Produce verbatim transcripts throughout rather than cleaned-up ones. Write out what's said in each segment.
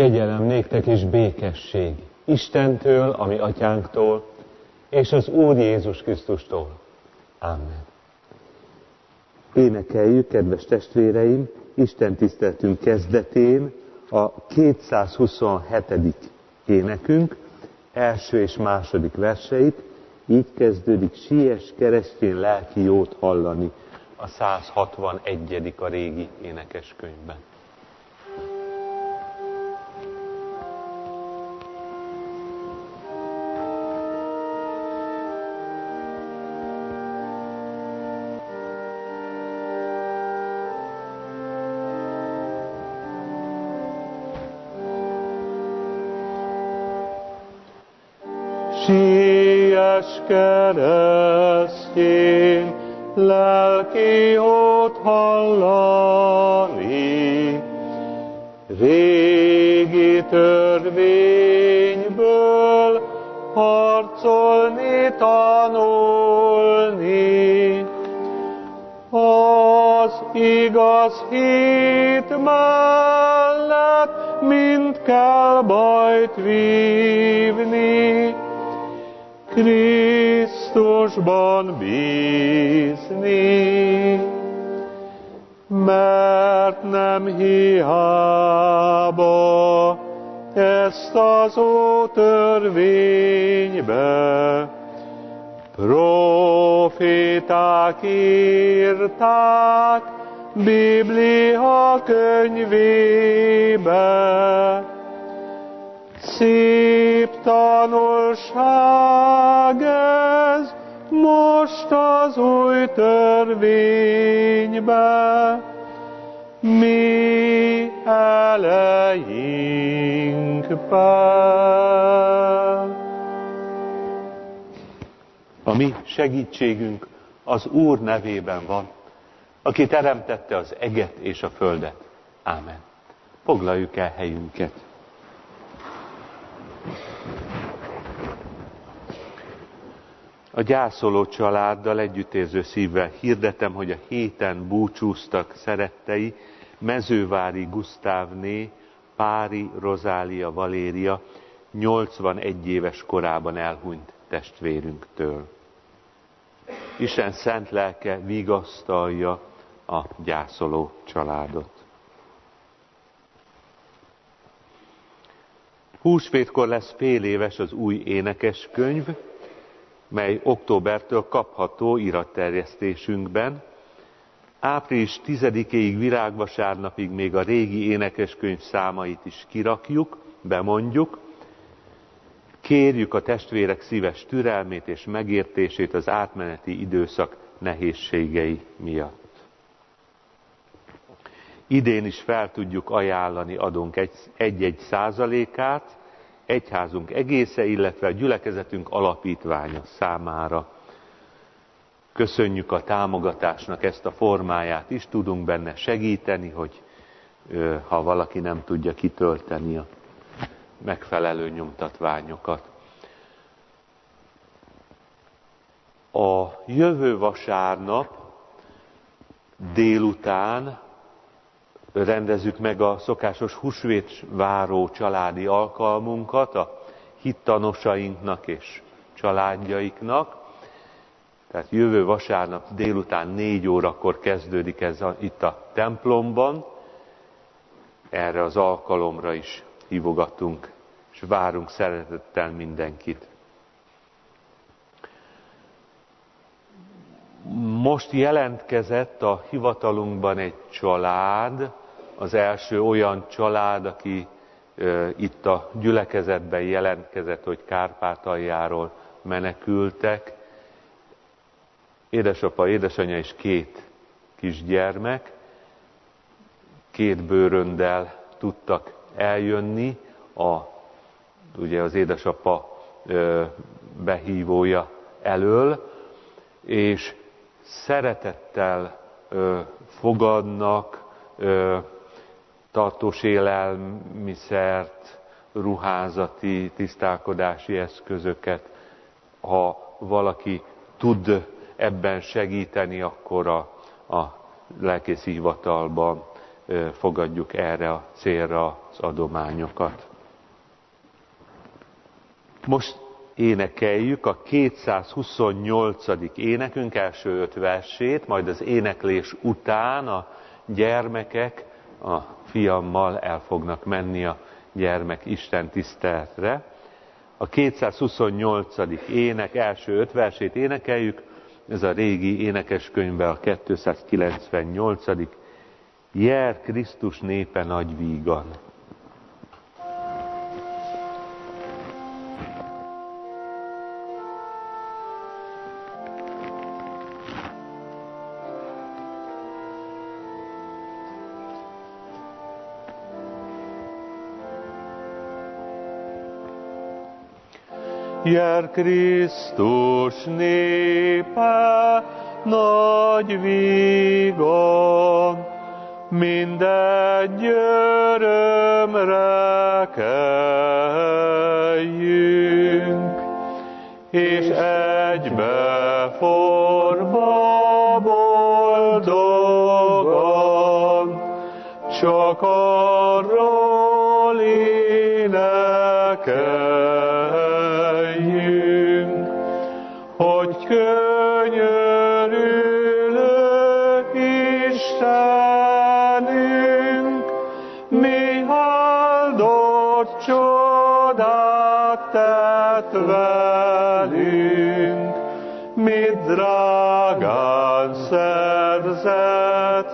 Kegyelem néktek és békesség Istentől, ami atyánktól, és az Úr Jézus Krisztustól. Amen. Énekeljük, kedves testvéreim, Isten tiszteletünk kezdetén a kétszázhuszonhetedik énekünk első és második verseit. Így kezdődik: siess keresztjén lelki jót hallani, a száz hatvanegyedik a régi énekeskönyvben. Siess keresztjén lelki jót hallani, régi törvényből harcolni, tanulni, az igaz hit mellett mind kell bajt vívni, Krisztusban bízni, mert nem hiába ezt az Ótörvénybe proféták írták Biblia könyvébe. Szép tanulság ez most az új törvénybe, mi elejénkbe. A mi segítségünk az Úr nevében van, aki teremtette az eget és a földet. Ámen. Foglaljuk el helyünket. A gyászoló családdal együttérző szívvel hirdetem, hogy a héten búcsúztak szerettei Mezővári Gusztávné, Pári Rozália Valéria nyolcvanegy éves korában elhunyt testvérünktől. Isten szent lelke vigasztalja a gyászoló családot. Húsvétkor lesz fél éves az új énekeskönyv, mely októbertől kapható iratterjesztésünkben. április tizedikéig, virágvasárnapig még a régi énekeskönyv számait is kirakjuk, bemondjuk. Kérjük a testvérek szíves türelmét és megértését az átmeneti időszak nehézségei miatt. Idén is fel tudjuk ajánlani adónk egy-egy százalékát egyházunk egésze, illetve a gyülekezetünk alapítványa számára. Köszönjük a támogatásnak ezt a formáját is, tudunk benne segíteni, hogy ha valaki nem tudja kitölteni a megfelelő nyomtatványokat. A jövő vasárnap délután rendezzük meg a szokásos húsvétváró családi alkalmunkat a hittanosainknak és családjaiknak. Tehát jövő vasárnap délután négy órakor kezdődik ez a, itt a templomban. Erre az alkalomra is hívogatunk, és várunk szeretettel mindenkit. Most jelentkezett a hivatalunkban egy család, az első olyan család, aki e, itt a gyülekezetben jelentkezett, hogy Kárpátaljáról menekültek. Édesapa, édesanyja és két kisgyermek, két bőröndel tudtak eljönni, a, ugye az édesapa e, behívója elől, és szeretettel ö, fogadnak ö, tartós élelmiszert, ruházati, tisztálkodási eszközöket. Ha valaki tud ebben segíteni, akkor a, a lelkészi hivatalban ö, fogadjuk erre a célra az adományokat. Most énekeljük a kétszázhuszonnyolcadik énekünk első öt versét, majd az éneklés után a gyermekek a fiammal el fognak menni a gyermek Isten tiszteletre. A kétszázhuszonnyolcadik ének első öt versét énekeljük, ez a régi énekeskönyvben a kétszázkilencvennyolcadik Jel Krisztus népe nagy vígan. Jel Krisztus népe nagy vígan, mindegy örömre keljünk, és egybeforma boldogan, csak arról énekeljünk, hogy könyörülő Istenünk, mi áldott csodát tett velünk, mit drágán szerzett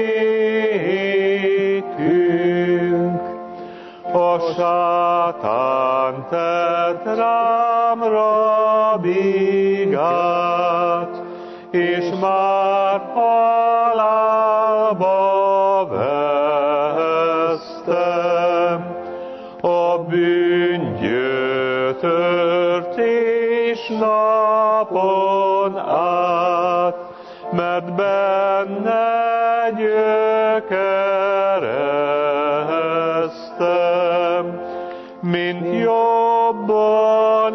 nékünk. A sátán tett rám rabigát, és már halálba vesztem. A bűngyötört és napon át, mert benne gyökereztem, mint jobban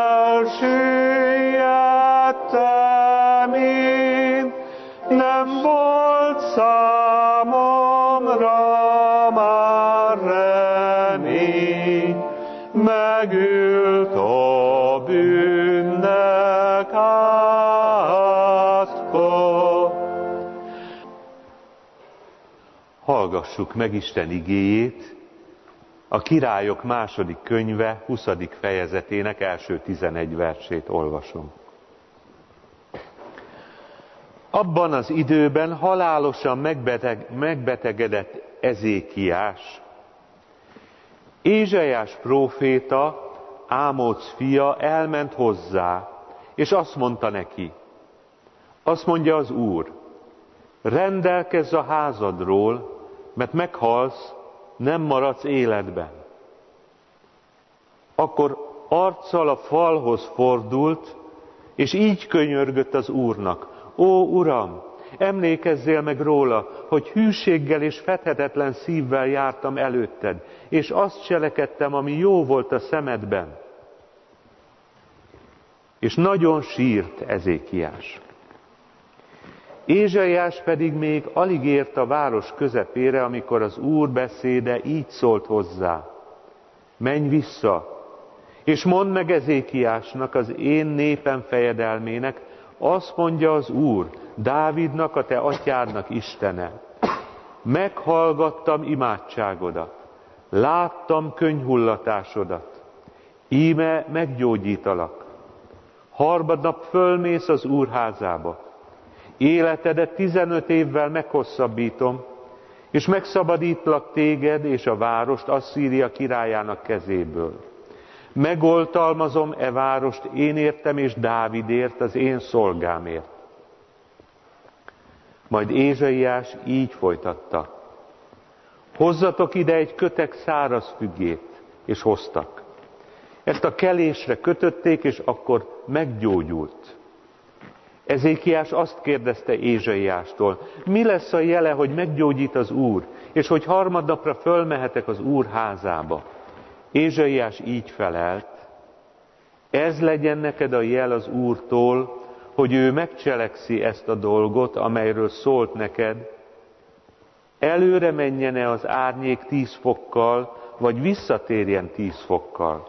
elsüllyedtem én, nem volt számomra már remény, megült a bűnnek átka. Hallgassuk meg Isten igéjét, a Királyok második könyve huszadik fejezetének első tizenegy versét olvasom. Abban az időben halálosan megbeteg, megbetegedett Ezékiás. Ézsaiás próféta, Ámóc fia elment hozzá, és azt mondta neki, azt mondja az Úr, rendelkezz a házadról, mert meghalsz, nem maradsz életben. Akkor arccal a falhoz fordult, és így könyörgött az Úrnak, ó Uram, emlékezzél meg róla, hogy hűséggel és fedhetetlen szívvel jártam előtted, és azt cselekedtem, ami jó volt a szemedben. És nagyon sírt Ezékiás. Ézsaiás pedig még alig ért a város közepére, amikor az Úr beszéde így szólt hozzá. Menj vissza, és mondd meg Ezékiásnak, az én népem fejedelmének, azt mondja az Úr, Dávidnak, a te atyádnak Istene. Meghallgattam imádságodat, láttam könyhullatásodat, íme meggyógyítalak. Harmadnap fölmész az Úr házába. Életedet tizenöt évvel meghosszabbítom, és megszabadítlak téged és a várost Asszíria királyának kezéből. Megoltalmazom e várost én értem és Dávidért, az én szolgámért. Majd Ézsaiás így folytatta. Hozzatok ide egy kötek száraz fügét, és hoztak. Ezt a kelésre kötötték, és akkor meggyógyult. Ezékiás azt kérdezte Ézsaiástól, mi lesz a jele, hogy meggyógyít az Úr, és hogy harmadnapra fölmehetek az Úr házába? Ézsaiás így felelt, ez legyen neked a jel az Úrtól, hogy ő megcselekszi ezt a dolgot, amelyről szólt neked. előre menjen-e az árnyék tíz fokkal, vagy visszatérjen tíz fokkal.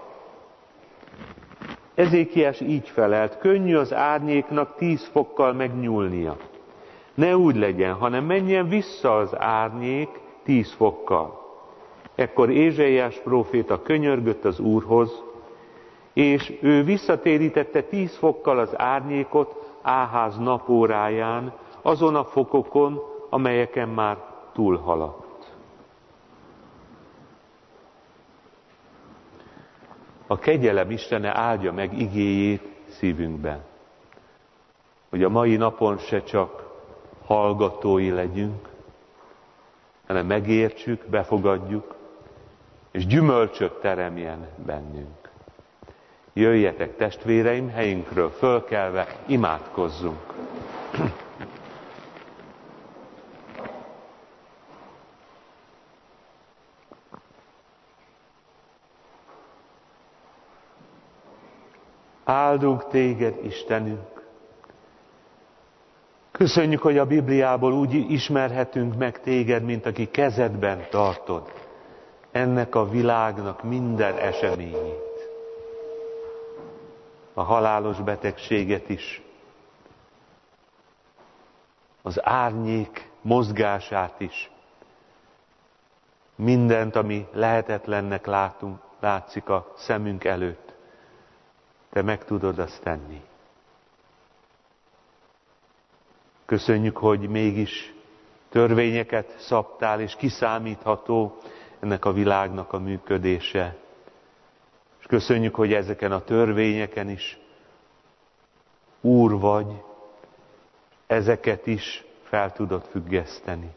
Ezékiás így felelt, könnyű az árnyéknak tíz fokkal megnyúlnia. Ne úgy legyen, hanem menjen vissza az árnyék tíz fokkal. Ekkor Ézsaiás próféta könyörgött az Úrhoz, és ő visszatérítette tíz fokkal az árnyékot Áház napóráján, azon a fokokon, amelyeken már túlhaladt. A kegyelem Istene áldja meg igéjét szívünkben, hogy a mai napon se csak hallgatói legyünk, hanem megértsük, befogadjuk, és gyümölcsöt teremjen bennünk. Jöjjetek, testvéreim, helyünkről fölkelve, imádkozzunk. Áldunk téged, Istenünk! Köszönjük, hogy a Bibliából úgy ismerhetünk meg téged, mint aki kezedben tartod ennek a világnak minden eseményét. A halálos betegséget is, az árnyék mozgását is, mindent, ami lehetetlennek látunk, látszik a szemünk előtt. Te meg tudod azt tenni. Köszönjük, hogy mégis törvényeket szabtál, és kiszámítható ennek a világnak a működése. És köszönjük, hogy ezeken a törvényeken is Úr vagy, ezeket is fel tudod függeszteni.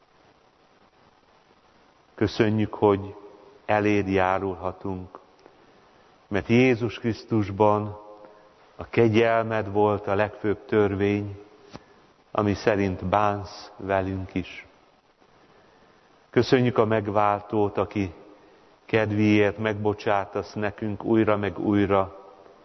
Köszönjük, hogy eléd járulhatunk, mert Jézus Krisztusban a kegyelmed volt a legfőbb törvény, ami szerint bánsz velünk is. Köszönjük a megváltót, aki kedvéért megbocsátasz nekünk újra meg újra.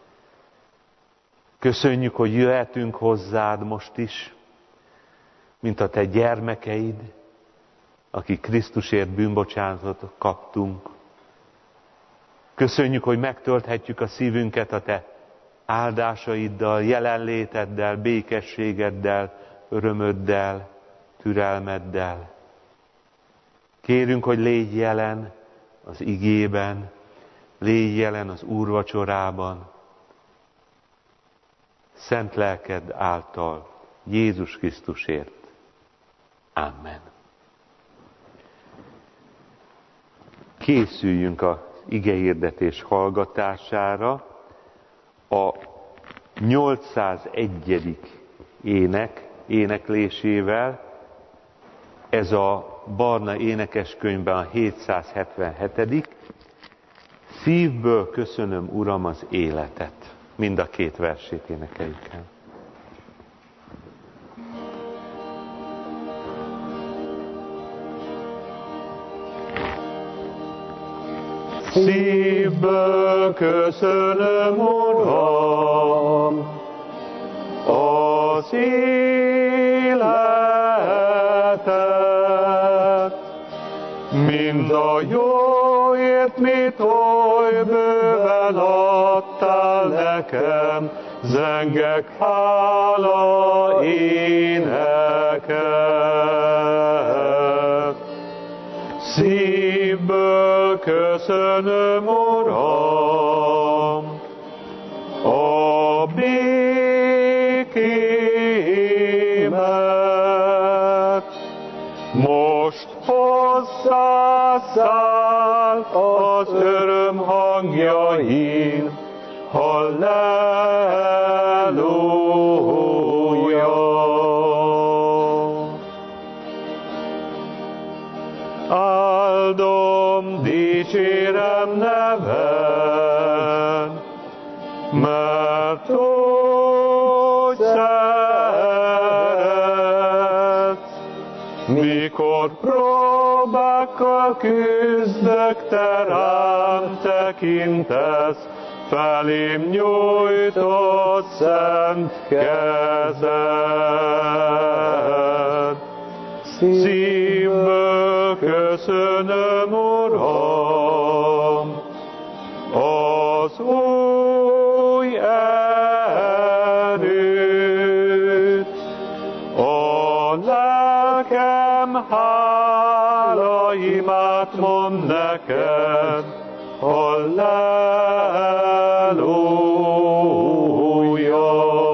Köszönjük, hogy jöhetünk hozzád most is, mint a te gyermekeid, akik Krisztusért bűnbocsánatot kaptunk. Köszönjük, hogy megtölthetjük a szívünket a te áldásaiddal, jelenléteddel, békességeddel, örömöddel, türelmeddel. Kérünk, hogy légy jelen az igében, légy jelen az úrvacsorában, szent lelked által, Jézus Krisztusért. Amen. Készüljünk az igehirdetés hallgatására. A nyolcszázegyedik ének éneklésével, ez a barna énekeskönyvben a hétszázhetvenhetedik Szívből köszönöm, Uram, az életet. Mind a két versét énekeljük el. Szívből köszönöm, Uram, az életet, mind a jóért, mit oly bőven adtál nekem, zengek hála éneket. Szívből köszönöm, Uram, a békémet. Most hozzászáll az öröm hangjain, halleluja. Áldom, dicsérem neven, mert úgy szeretsz. Mikor próbákkal küzdök, te rám tekintesz, felém nyújtott szent kezed. Szívből köszönöm, Uram, az új erőt, a lelkem hálaimát mond neked, halleluja.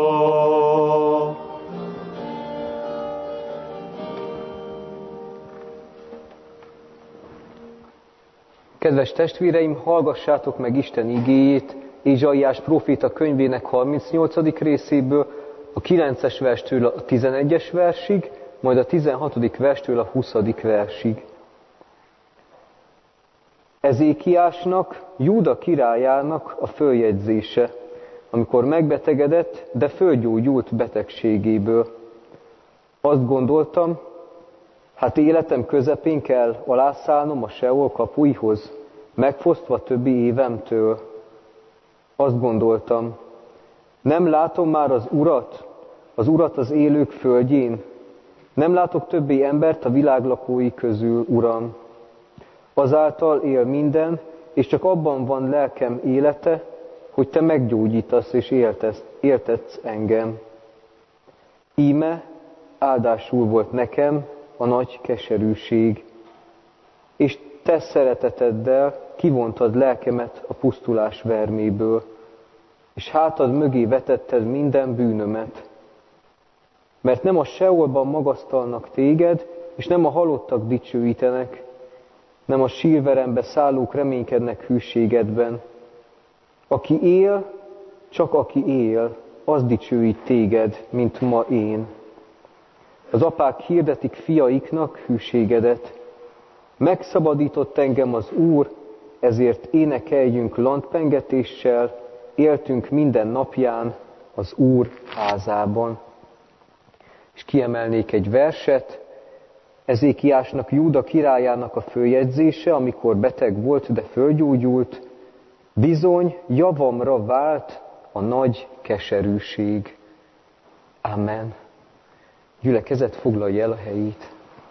Kedves testvéreim, hallgassátok meg Isten igéjét Ézsaiás próféta könyvének harmincnyolcadik részéből, a kilences verstől a tizenegyes versig, majd a tizenhatodik verstől a huszadik versig. Ezékiásnak, Júda királyának a följegyzése, amikor megbetegedett, de fölgyógyult betegségéből. Azt gondoltam, hát életem közepén kell alászállnom a Seol kapuihoz, megfosztva többi évemtől. Azt gondoltam, nem látom már az Urat, az Urat az élők földjén, nem látok többé embert a világ lakói közül, Uram. Azáltal él minden, és csak abban van lelkem élete, hogy Te meggyógyítasz és éltesz, éltetsz engem. Íme áldásul volt nekem a nagy keserűség, és Te szereteteddel kivontad lelkemet a pusztulás verméből, és hátad mögé vetetted minden bűnömet. Mert nem a Seolban magasztalnak téged, és nem a halottak dicsőítenek, nem a sírverembe szállók reménykednek hűségedben. Aki él, csak aki él, az dicsőít téged, mint ma én. Az apák hirdetik fiaiknak hűségedet. Megszabadított engem az Úr, ezért énekeljünk lantpengetéssel, éltünk minden napján az Úr házában. És kiemelnék egy verset, Ezékiásnak, Júda királyának a följegyzése, amikor beteg volt, de fölgyógyult, bizony javamra vált a nagy keserűség. Amen. Gyülekezet, foglalja el a helyét.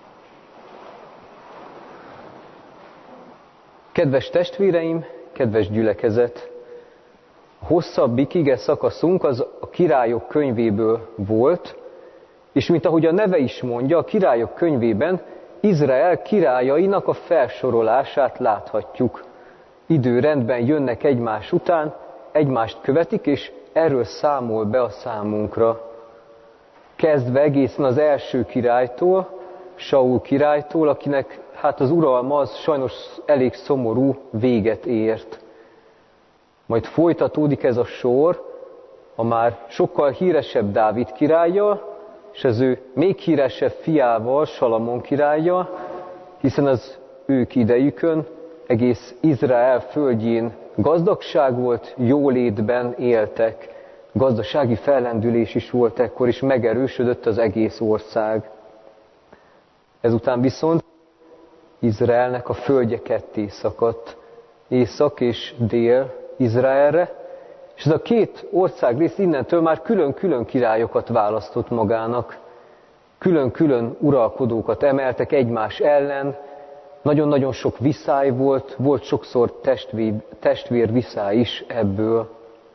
Kedves testvéreim, kedves gyülekezet, a hosszabbik ige szakaszunk az a Királyok könyvéből volt, és mint ahogy a neve is mondja, a Királyok könyvében Izrael királyainak a felsorolását láthatjuk. Időrendben jönnek egymás után, egymást követik, és erről számol be a számunkra. Kezdve egészen az első királytól, Saul királytól, akinek hát az uralma az sajnos elég szomorú véget ért. Majd folytatódik ez a sor a már sokkal híresebb Dávid királlyal, és az ő még híresebb fiával, Salamon királlyal, hiszen az ők idejükön egész Izrael földjén gazdagság volt, jólétben éltek. Gazdasági fellendülés is volt ekkor, és megerősödött az egész ország. Ezután viszont Izraelnek a földje ketté szakadt, észak és dél Izraelre, és ez a két országrész innentől már külön-külön királyokat választott magának. Külön-külön uralkodókat emeltek egymás ellen, nagyon-nagyon sok viszály volt, volt sokszor testvér, testvér viszály is ebből.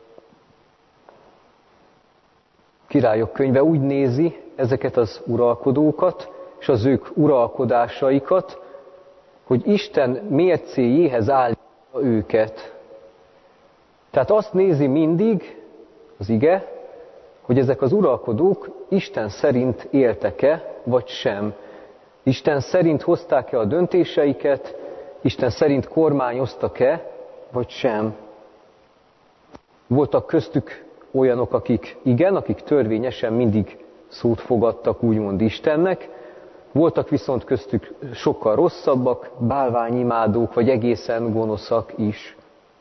Királyok könyve úgy nézi ezeket az uralkodókat, és az ők uralkodásaikat, hogy Isten mércéjéhez állítja őket. Tehát azt nézi mindig az ige, hogy ezek az uralkodók Isten szerint éltek-e, vagy sem. Isten szerint hozták-e a döntéseiket, Isten szerint kormányoztak-e, vagy sem. Voltak köztük olyanok, akik igen, akik törvényesen mindig szót fogadtak úgymond Istennek, voltak viszont köztük sokkal rosszabbak, bálványimádók, vagy egészen gonoszak is.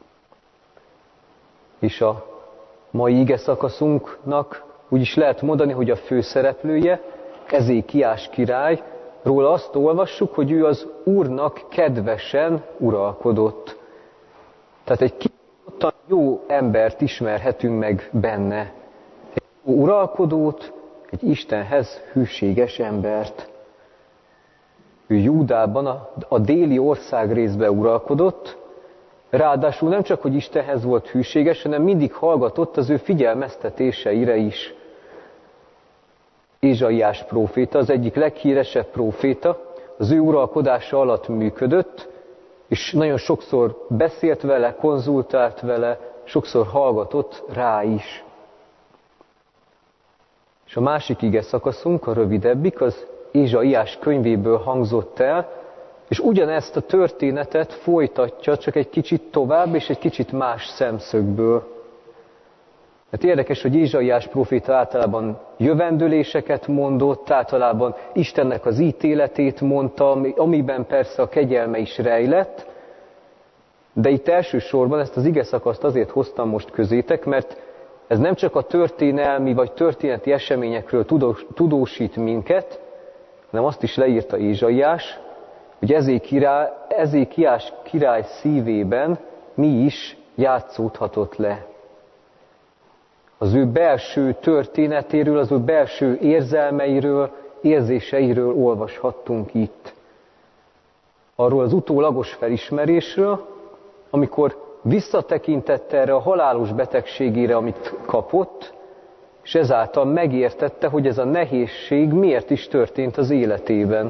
És a mai ige szakaszunknak úgy is lehet mondani, hogy a főszereplője, Ezékiás király, róla azt olvassuk, hogy ő az Úrnak kedvesen uralkodott. Tehát egy kimondottan jó embert ismerhetünk meg benne. Egy jó uralkodót, egy Istenhez hűséges embert. Ő Júdában, a, a déli országrészbe uralkodott, ráadásul nem csak, hogy Istenhez volt hűséges, hanem mindig hallgatott az ő figyelmeztetéseire is. Ézsaiás próféta, az egyik leghíresebb próféta, az ő uralkodása alatt működött, és nagyon sokszor beszélt vele, konzultált vele, sokszor hallgatott rá is. És a másik ige szakaszunk, a rövidebbik, az Ézsaiás könyvéből hangzott el, és ugyanezt a történetet folytatja, csak egy kicsit tovább, és egy kicsit más szemszögből. Hát érdekes, hogy Ézsaiás próféta általában jövendőléseket mondott, általában Istennek az ítéletét mondta, amiben persze a kegyelme is rejlett, de itt elsősorban ezt az igeszakaszt azért hoztam most közétek, mert ez nem csak a történelmi vagy történeti eseményekről tudósít minket, hanem azt is leírta Ézsaiás, hogy Ezékiás király szívében mi is játszódhatott le. Az ő belső történetéről, az ő belső érzelmeiről, érzéseiről olvashattunk itt. Arról az utólagos felismerésről, amikor visszatekintett erre a halálos betegségére, amit kapott, és ezáltal megértette, hogy ez a nehézség miért is történt az életében.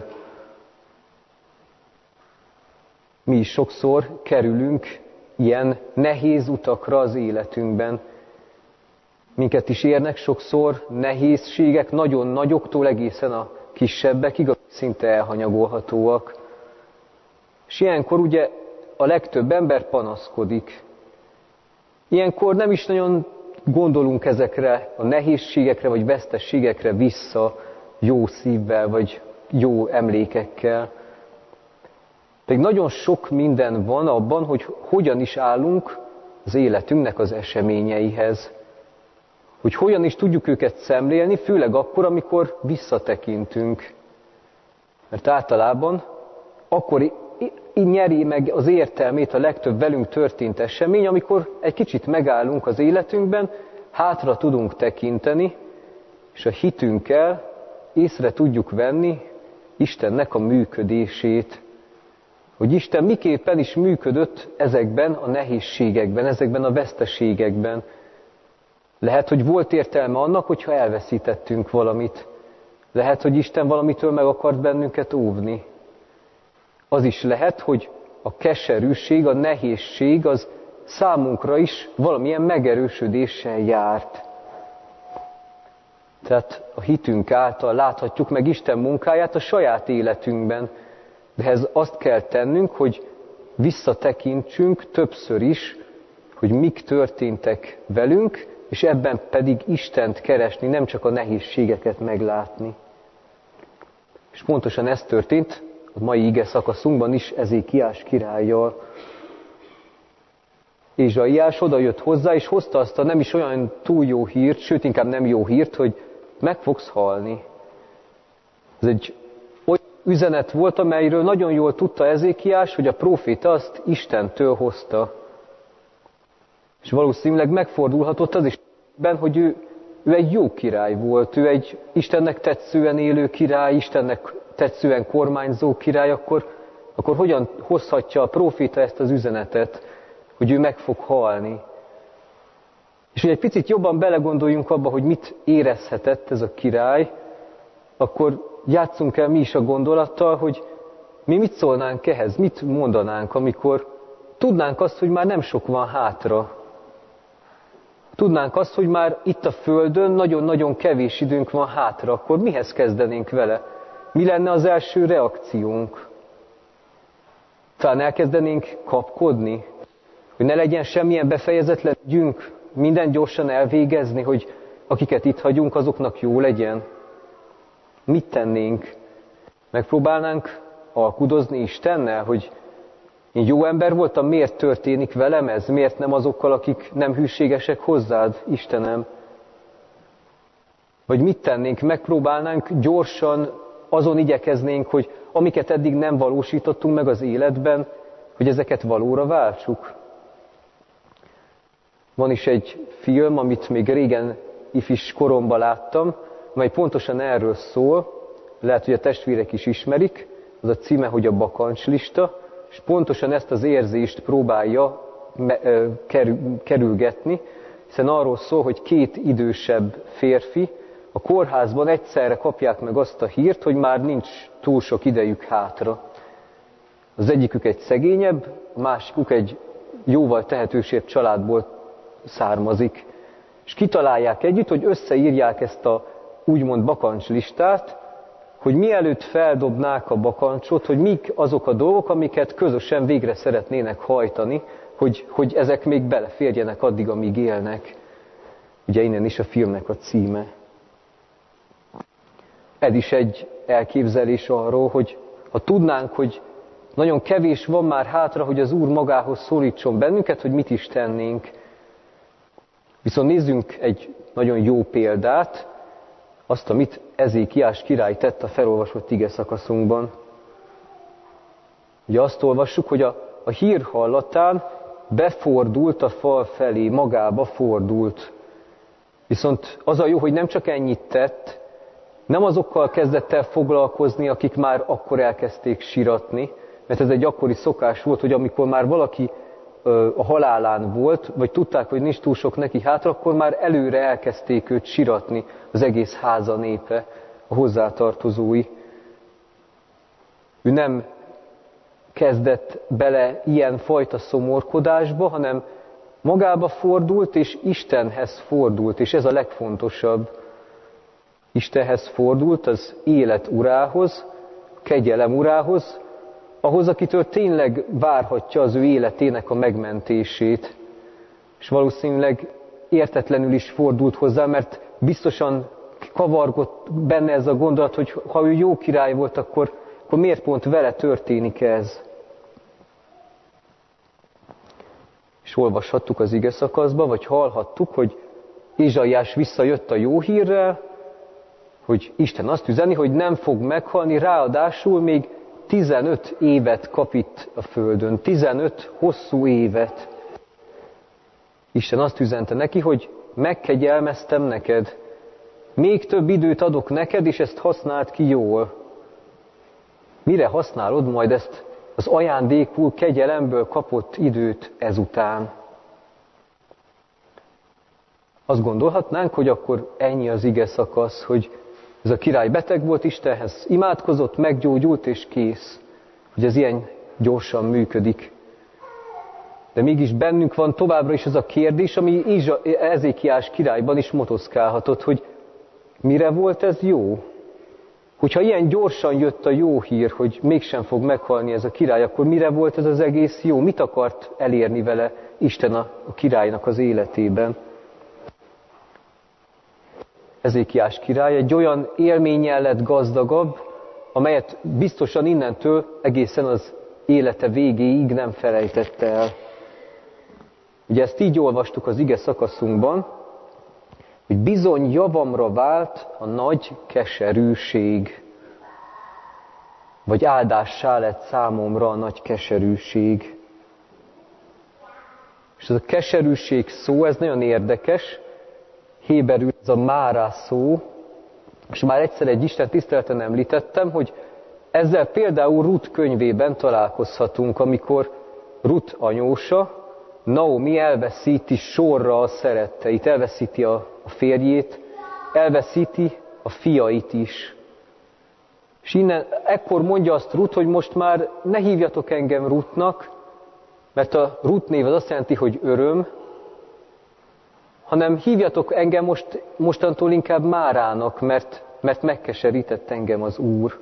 Mi is sokszor kerülünk ilyen nehéz utakra az életünkben. Minket is érnek sokszor nehézségek, nagyon nagyoktól egészen a kisebbekig, szinte elhanyagolhatóak. És ilyenkor ugye a legtöbb ember panaszkodik. Ilyenkor nem is nagyon gondolunk ezekre a nehézségekre vagy veszteségekre vissza jó szívvel vagy jó emlékekkel. Pedig nagyon sok minden van abban, hogy hogyan is állunk az életünknek az eseményeihez. Hogy hogyan is tudjuk őket szemlélni, főleg akkor, amikor visszatekintünk. Mert általában akkor nyeri meg az értelmét a legtöbb velünk történt esemény, amikor egy kicsit megállunk az életünkben, hátra tudunk tekinteni, és a hitünkkel észre tudjuk venni Istennek a működését. Hogy Isten miképpen is működött ezekben a nehézségekben, ezekben a veszteségekben. Lehet, hogy volt értelme annak, hogyha elveszítettünk valamit. Lehet, hogy Isten valamitől meg akart bennünket óvni. Az is lehet, hogy a keserűség, a nehézség az számunkra is valamilyen megerősödéssel járt. Tehát a hitünk által láthatjuk meg Isten munkáját a saját életünkben. De ehhez azt kell tennünk, hogy visszatekintsünk többször is, hogy mik történtek velünk, és ebben pedig Istent keresni, nem csak a nehézségeket meglátni. És pontosan ez történt a mai ige szakaszunkban is Ezékiás királlyal. Ézsaiás oda jött hozzá, és hozta azt a nem is olyan túl jó hírt, sőt inkább nem jó hírt, hogy meg fogsz halni. Ez egy olyan üzenet volt, amelyről nagyon jól tudta Ezékiás, hogy a próféta azt Istentől hozta. És valószínűleg megfordulhatott az is, hogy ő, ő egy jó király volt, ő egy Istennek tetszően élő király, Istennek tetszően kormányzó király, akkor, akkor hogyan hozhatja a próféta ezt az üzenetet, hogy ő meg fog halni. És hogy egy picit jobban belegondoljunk abba, hogy mit érezhetett ez a király, akkor játsszunk el mi is a gondolattal, hogy mi mit szólnánk ehhez, mit mondanánk, amikor tudnánk azt, hogy már nem sok van hátra. Tudnánk azt, hogy már itt a Földön nagyon-nagyon kevés időnk van hátra, akkor mihez kezdenénk vele? Mi lenne az első reakciónk? Talán elkezdenénk kapkodni, hogy ne legyen semmilyen befejezetlen ügyünk, mindent gyorsan elvégezni, hogy akiket itt hagyunk, azoknak jó legyen. Mit tennénk? Megpróbálnánk alkudozni Istennel, hogy én jó ember voltam, miért történik velem ez? Miért nem azokkal, akik nem hűségesek hozzád, Istenem? Vagy mit tennénk? Megpróbálnánk gyorsan, azon igyekeznénk, hogy amiket eddig nem valósítottunk meg az életben, hogy ezeket valóra váltsuk. Van is egy film, amit még régen ifis koromban láttam, mely pontosan erről szól, lehet, hogy a testvérek is ismerik, az a címe, hogy a bakancslista, és pontosan ezt az érzést próbálja kerülgetni, hiszen arról szól, hogy két idősebb férfi a kórházban egyszerre kapják meg azt a hírt, hogy már nincs túl sok idejük hátra. Az egyikük egy szegényebb, a másikuk egy jóval tehetősebb családból származik. És kitalálják együtt, hogy összeírják ezt a úgymond bakancslistát, hogy mielőtt feldobnák a bakancsot, hogy mik azok a dolgok, amiket közösen végre szeretnének hajtani, hogy, hogy ezek még beleférjenek addig, amíg élnek. Ugye innen is a filmnek a címe. Ez is egy elképzelés arról, hogy ha tudnánk, hogy nagyon kevés van már hátra, hogy az Úr magához szólítson bennünket, hogy mit is tennénk. Viszont nézzünk egy nagyon jó példát, azt, amit Ezékiás király tett a felolvasott ige szakaszunkban. Ugye azt olvassuk, hogy a, a hír hallatán befordult a fal felé, magába fordult. Viszont az a jó, hogy nem csak ennyit tett, nem azokkal kezdett el foglalkozni, akik már akkor elkezdték siratni, mert ez egy akkori szokás volt, hogy amikor már valaki ö, a halálán volt, vagy tudták, hogy nincs túl sok neki hátra, akkor már előre elkezdték őt siratni, az egész háza népe, a hozzátartozói. Ő nem kezdett bele ilyen fajta szomorkodásba, hanem magába fordult, és Istenhez fordult, és ez a legfontosabb. Istenhez fordult, az élet urához, a kegyelem urához, ahhoz, akitől tényleg várhatja az ő életének a megmentését. És valószínűleg értetlenül is fordult hozzá, mert biztosan kavargott benne ez a gondolat, hogy ha ő jó király volt, akkor, akkor miért pont vele történik ez? És olvashattuk az ige szakaszba, vagy hallhattuk, hogy Ézsaiás visszajött a jó hírrel, hogy Isten azt üzeni, hogy nem fog meghalni, ráadásul még tizenöt évet kap itt a földön, tizenöt hosszú évet. Isten azt üzente neki, hogy megkegyelmeztem neked, még több időt adok neked, és ezt használd ki jól. Mire használod majd ezt az ajándékul kegyelemből kapott időt ezután? Azt gondolhatnánk, hogy akkor ennyi az ige szakasz, hogy ez a király beteg volt, Istenhez imádkozott, meggyógyult és kész. Hogy ez ilyen gyorsan működik. De mégis bennünk van továbbra is az a kérdés, ami Ezékiás királyban is motoszkálhatott, hogy mire volt ez jó? Hogyha ilyen gyorsan jött a jó hír, hogy mégsem fog meghalni ez a király, akkor mire volt ez az egész jó? Mit akart elérni vele Isten a királynak az életében? Ezékiás király egy olyan élménnyel lett gazdagabb, amelyet biztosan innentől egészen az élete végéig nem felejtette el. Ugye ezt így olvastuk az ige szakaszunkban, hogy bizony javamra vált a nagy keserűség, vagy áldássá lett számomra a nagy keserűség. És ez a keserűség szó, ez nagyon érdekes, héberül ez a márá szó, és már egyszer egy Isten tiszteleten említettem, hogy ezzel például Rut könyvében találkozhatunk, amikor Rut anyósa, Naomi elveszíti sorra a szeretteit, elveszíti a férjét, elveszíti a fiait is. És innen ekkor mondja azt Rut, hogy most már ne hívjatok engem Rutnak, mert a Rut név az azt jelenti, hogy öröm, hanem hívjatok engem most, mostantól inkább Márának, mert, mert megkeserített engem az Úr.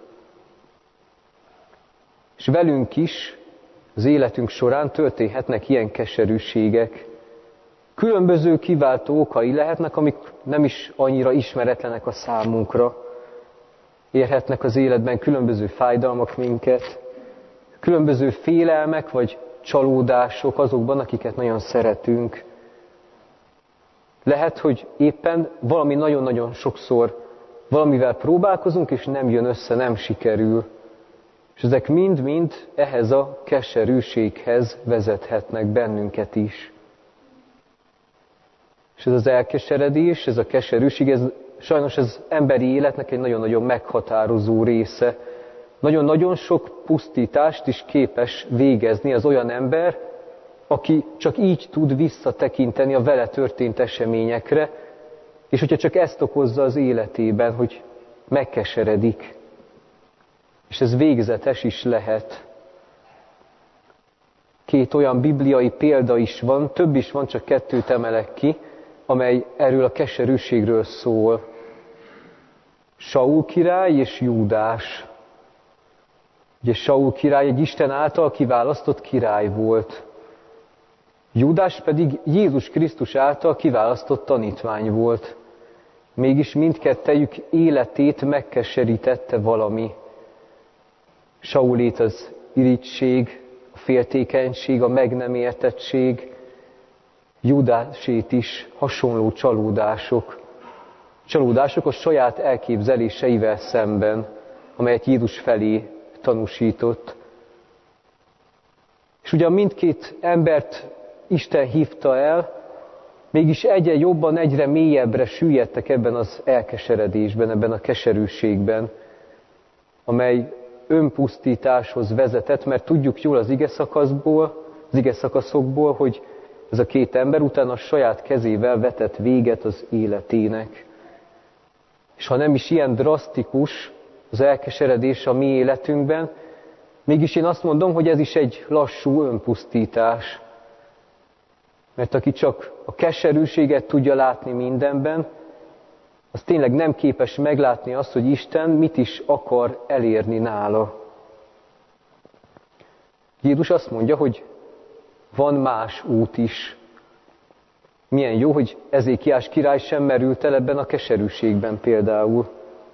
És velünk is az életünk során történhetnek ilyen keserűségek. Különböző kiváltó okai lehetnek, amik nem is annyira ismeretlenek a számunkra. Érhetnek az életben különböző fájdalmak minket, különböző félelmek vagy csalódások azokban, akiket nagyon szeretünk. Lehet, hogy éppen valami nagyon-nagyon sokszor valamivel próbálkozunk, és nem jön össze, nem sikerül. És ezek mind-mind ehhez a keserűséghez vezethetnek bennünket is. És ez az elkeseredés, ez a keserűség, ez, sajnos ez emberi életnek egy nagyon-nagyon meghatározó része. nagyon-nagyon sok pusztítást is képes végezni az olyan ember, aki csak így tud visszatekinteni a vele történt eseményekre, és hogyha csak ezt okozza az életében, hogy megkeseredik. És ez végzetes is lehet. Két olyan bibliai példa is van, több is van, csak kettőt emelek ki, amely erről a keserűségről szól. Saul király és Júdás. Ugye Saul király egy Isten által kiválasztott király volt. Júdás pedig Jézus Krisztus által kiválasztott tanítvány volt. Mégis mindkettejük életét megkeserítette valami. Saulét az irigység, a féltékenység, a meg nem értettség, Júdásét is hasonló csalódások. Csalódások a saját elképzeléseivel szemben, amelyet Jézus felé tanúsított. És ugyan mindkét embert Isten hívta el, mégis egyre jobban, egyre mélyebbre süllyedtek ebben az elkeseredésben, ebben a keserűségben, amely önpusztításhoz vezetett, mert tudjuk jól az ige szakaszból, az ige szakaszokból, hogy ez a két ember utána a saját kezével vetett véget az életének. És ha nem is ilyen drasztikus az elkeseredés a mi életünkben, mégis én azt mondom, hogy ez is egy lassú önpusztítás. Mert aki csak a keserűséget tudja látni mindenben, az tényleg nem képes meglátni azt, hogy Isten mit is akar elérni nála. Jézus azt mondja, hogy van más út is. Milyen jó, hogy Ezékiás király sem merült el ebben a keserűségben például.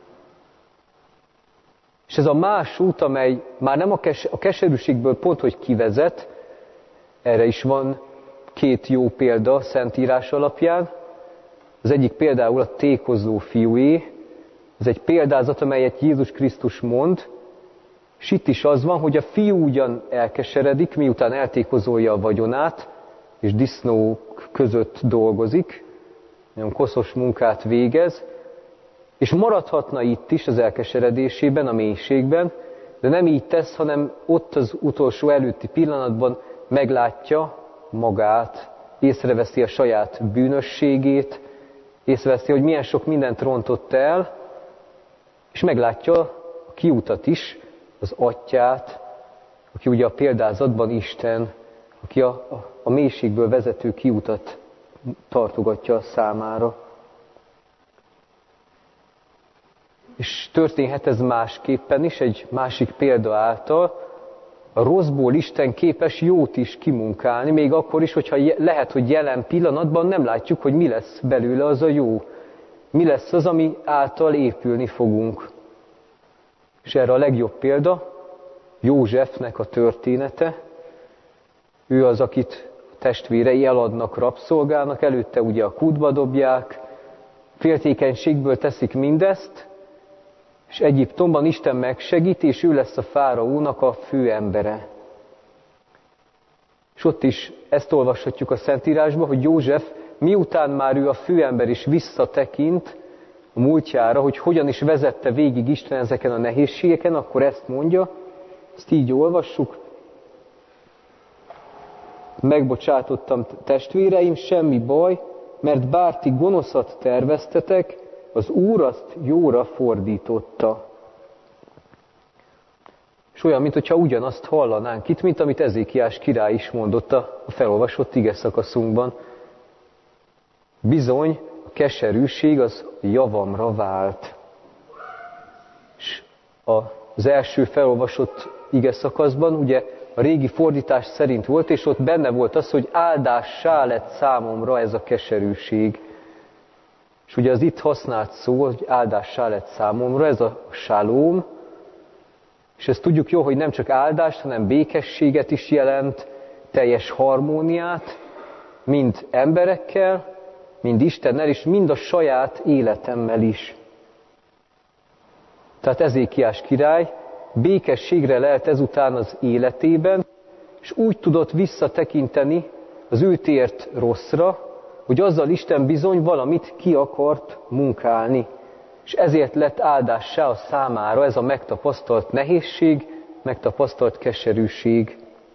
És ez a más út, amely már nem a, kes- a keserűségből pont, hogy kivezet, erre is van két jó példa a Szentírás alapján. Az egyik például a tékozó fiúé, ez egy példázat, amelyet Jézus Krisztus mond, és itt is az van, hogy a fiú ugyan elkeseredik, miután eltékozolja a vagyonát, és disznók között dolgozik, nagyon koszos munkát végez, és maradhatna itt is az elkeseredésében, a mélységben, de nem így tesz, hanem ott az utolsó előtti pillanatban meglátja magát, észreveszi a saját bűnösségét, észreveszi, hogy milyen sok mindent rontott el, és meglátja a kiutat is, az atyát, aki ugye a példázatban Isten, aki a, a, a mélységből vezető kiutat tartogatja a számára. És történhet ez másképpen is, egy másik példa által. A rosszból Isten képes jót is kimunkálni, még akkor is, hogyha lehet, hogy jelen pillanatban nem látjuk, hogy mi lesz belőle az a jó. Mi lesz az, ami által épülni fogunk. És erre a legjobb példa Józsefnek a története. Ő az, akit a testvérei eladnak rabszolgának, előtte ugye a kútba dobják, féltékenységből teszik mindezt, és Egyiptomban Isten megsegít, és ő lesz a fáraónak a főembere. És ott is ezt olvashatjuk a Szentírásban, hogy József, miután már ő a főember is visszatekint a múltjára, hogy hogyan is vezette végig Isten ezeken a nehézségeken, akkor ezt mondja, ezt így olvassuk. Megbocsátottam testvéreim, semmi baj, mert bár ti gonoszat terveztetek, az Úr azt jóra fordította. És olyan, mintha ugyanazt hallanánk itt, mint amit Ezékiás király is mondott a felolvasott ige szakaszunkban. Bizony, a keserűség az javamra vált. És az első felolvasott ige szakaszban ugye a régi fordítás szerint volt, és ott benne volt az, hogy áldássá lett számomra ez a keserűség. És ugye az itt használt szó, hogy áldássá lett számomra, ez a shalom, és ezt tudjuk jó, hogy nem csak áldást, hanem békességet is jelent, teljes harmóniát, mind emberekkel, mind Istennel, és mind a saját életemmel is. Tehát Ezékiás király békességre lelt ezután az életében, és úgy tudott visszatekinteni az őt ért rosszra, hogy azzal Isten bizony valamit ki akart munkálni. és ezért lett áldássá a számára ez a megtapasztalt nehézség, megtapasztalt keserűség.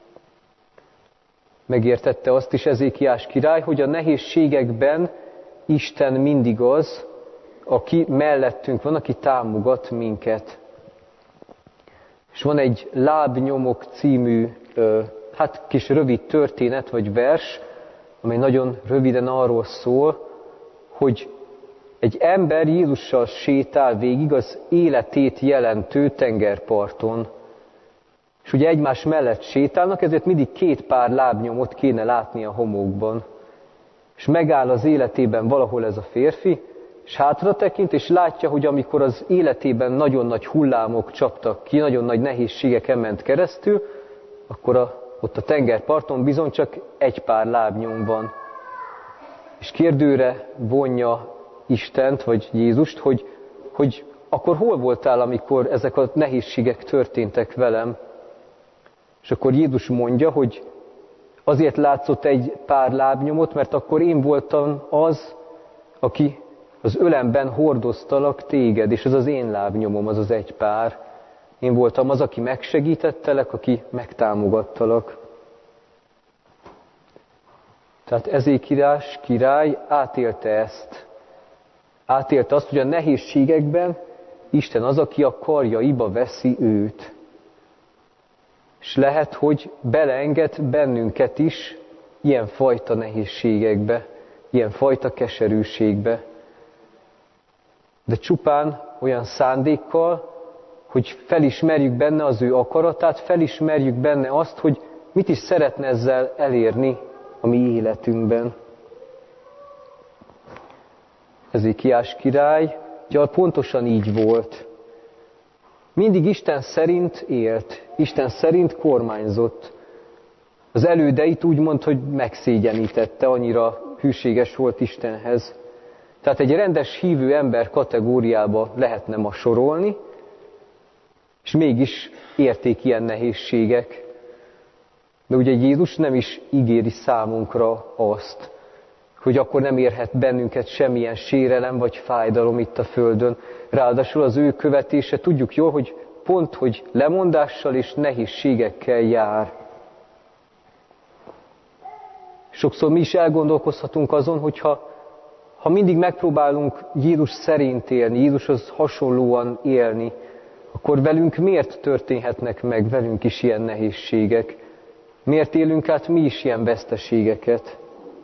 Megértette azt is Ezékiás király, hogy a nehézségekben Isten mindig az, aki mellettünk van, aki támogat minket. És van egy Lábnyomok című, hát kis rövid történet vagy vers, amely nagyon röviden arról szól, hogy egy ember Jézussal sétál végig az életét jelentő tengerparton. És ugye egymás mellett sétálnak, ezért mindig két pár lábnyomot kéne látni a homokban. És megáll az életében valahol ez a férfi, és hátra tekint, és látja, hogy amikor az életében nagyon nagy hullámok csaptak ki, nagyon nagy nehézségeken ment keresztül, akkor a, ott a tengerparton bizony csak egy pár lábnyom van. És kérdőre vonja Istent, vagy Jézust, hogy, hogy akkor hol voltál, amikor ezek a nehézségek történtek velem? És akkor Jézus mondja, hogy azért látszott egy pár lábnyomot, mert akkor én voltam az, aki az ölemben hordoztalak téged, és ez az én lábnyomom, az az egy pár. Én voltam az, aki megsegítettelek, aki megtámogattalak. Tehát Ezékiás király átélte ezt. Átélte azt, hogy a nehézségekben Isten az, aki a karjaiba veszi őt. És lehet, hogy beleenged bennünket is ilyen fajta nehézségekbe, ilyen fajta keserűségbe. De csupán olyan szándékkal, hogy felismerjük benne az ő akaratát, felismerjük benne azt, hogy mit is szeretne ezzel elérni a mi életünkben. Ezékiás király gyal pontosan így volt. Mindig Isten szerint élt, Isten szerint kormányzott. Az elődeit úgy mond, hogy megszégyenítette, annyira hűséges volt Istenhez. Tehát egy rendes hívő ember kategóriába lehetne ma sorolni, és mégis érték ilyen nehézségek. De ugye Jézus nem is ígéri számunkra azt, hogy akkor nem érhet bennünket semmilyen sérelem vagy fájdalom itt a földön. Ráadásul az ő követése tudjuk jól, hogy pont, hogy lemondással és nehézségekkel jár. Sokszor mi is elgondolkozhatunk azon, hogyha ha mindig megpróbálunk Jézus szerint élni, Jézushoz hasonlóan élni, akkor velünk miért történhetnek meg velünk is ilyen nehézségek? Miért élünk át mi is ilyen veszteségeket?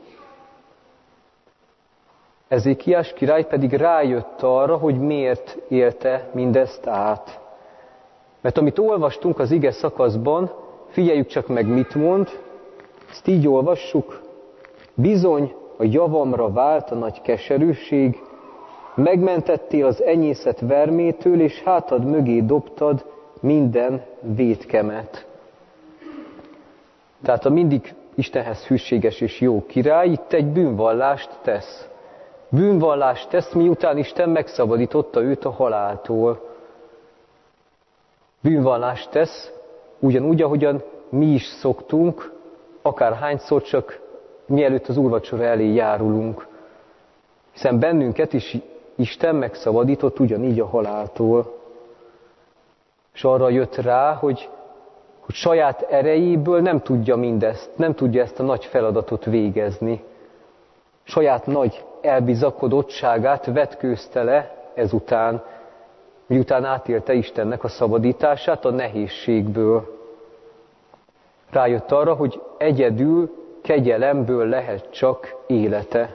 Ezékiás király pedig rájött arra, hogy miért élte mindezt át. Mert amit olvastunk az ige szakaszban, figyeljük csak meg, mit mond, ezt így olvassuk, bizony a javamra vált a nagy keserűség, megmentettél az enyészet vermétől, és hátad mögé dobtad minden vétkemet. Tehát a mindig Istenhez hűséges és jó király itt egy bűnvallást tesz. Bűnvallást tesz, miután Isten megszabadította őt a haláltól. Bűnvallást tesz, ugyanúgy, ahogyan mi is szoktunk, akárhányszor csak mielőtt az úrvacsora elé járulunk. Hiszen bennünket is Isten megszabadított ugyanígy a haláltól. És arra jött rá, hogy, hogy saját erejéből nem tudja mindezt, nem tudja ezt a nagy feladatot végezni. Saját nagy elbizakodottságát vetkőzte le ezután, miután átélte Istennek a szabadítását a nehézségből. Rájött arra, hogy egyedül kegyelemből lehet csak élete.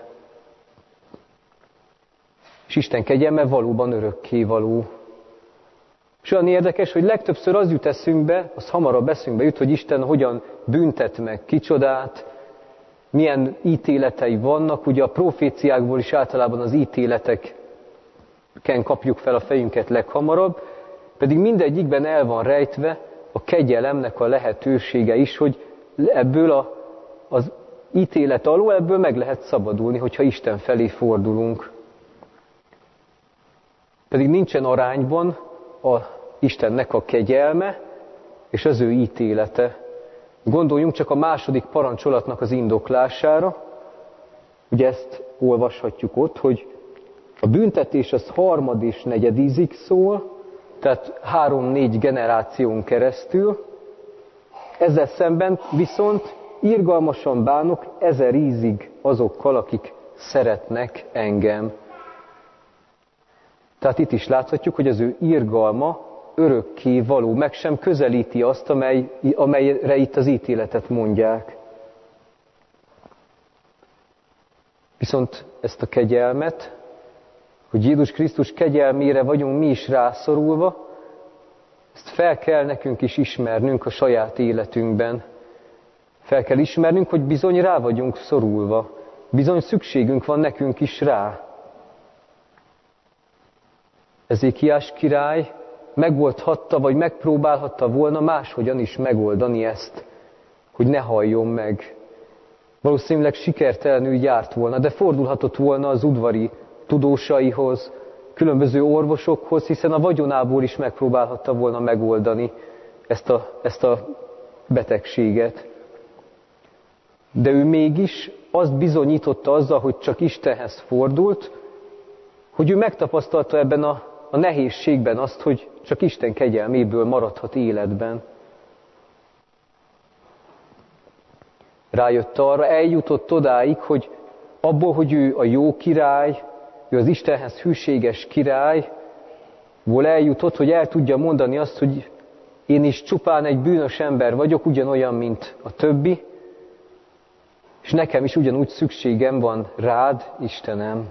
És Isten kegyelme valóban örökkévaló. És olyan érdekes, hogy legtöbbször az jut eszünkbe, az hamarabb eszünkbe jut, hogy Isten hogyan büntet meg kicsodát, milyen ítéletei vannak. Ugye a proféciákból is általában az ítéleteken kapjuk fel a fejünket leghamarabb, pedig mindegyikben el van rejtve a kegyelemnek a lehetősége is, hogy ebből a, az ítélet alól ebből meg lehet szabadulni, hogyha Isten felé fordulunk. Pedig nincsen arányban a Istennek a kegyelme és az ő ítélete. Gondoljunk csak a második parancsolatnak az indoklására. Ugye ezt olvashatjuk ott, hogy A büntetés az harmad és negyedízig szól, tehát három-négy generáción keresztül. Ezzel szemben viszont irgalmasan bánok ezer ízig azokkal, akik szeretnek engem. Tehát itt is láthatjuk, hogy az ő irgalma örökké való, meg sem közelíti azt, amely, amelyre itt az ítéletet mondják. Viszont ezt a kegyelmet, hogy Jézus Krisztus kegyelmére vagyunk mi is rászorulva, ezt fel kell nekünk is ismernünk a saját életünkben. Fel kell ismernünk, hogy bizony rá vagyunk szorulva. Bizony szükségünk van nekünk is rá. Ezékiás király megoldhatta, vagy megpróbálhatta volna máshogyan is megoldani ezt, hogy ne halljon meg. Valószínűleg sikertelenül járt volna, de fordulhatott volna az udvari tudósaihoz, különböző orvosokhoz, hiszen a vagyonából is megpróbálhatta volna megoldani ezt a, ezt a betegséget. De ő mégis azt bizonyította azzal, hogy csak Istenhez fordult, hogy ő megtapasztalta ebben a, a nehézségben azt, hogy csak Isten kegyelméből maradhat életben. Rájött arra, eljutott odáig, hogy abból, hogy ő a jó király, ő az Istenhez hűséges király, ból eljutott, hogy el tudja mondani azt, hogy én is csupán egy bűnös ember vagyok, ugyanolyan, mint a többi, és nekem is ugyanúgy szükségem van rád, Istenem.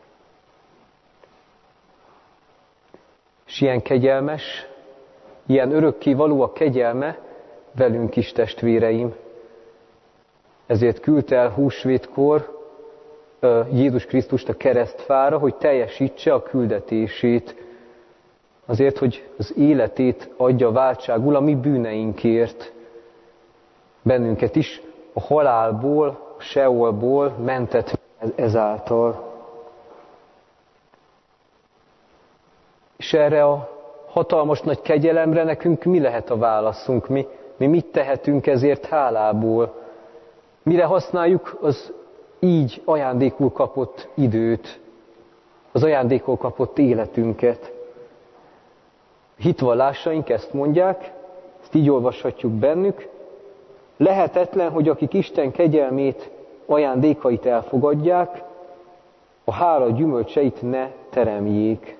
És ilyen kegyelmes, ilyen örökké való a kegyelme velünk is, testvéreim. Ezért küldte el húsvétkor Jézus Krisztust a keresztfára, hogy teljesítse a küldetését. Azért, hogy az életét adja váltságul a mi bűneinkért. Bennünket is a halálból, a seolból mentett ezáltal. És erre a hatalmas nagy kegyelemre nekünk mi lehet a válaszunk? Mi, mi mit tehetünk ezért hálából? Mire használjuk az így ajándékul kapott időt, az ajándékul kapott életünket? Hitvallásaink ezt mondják, ezt így olvashatjuk bennük. Lehetetlen, hogy akik Isten kegyelmét, ajándékait elfogadják, a hála gyümölcseit ne teremjék.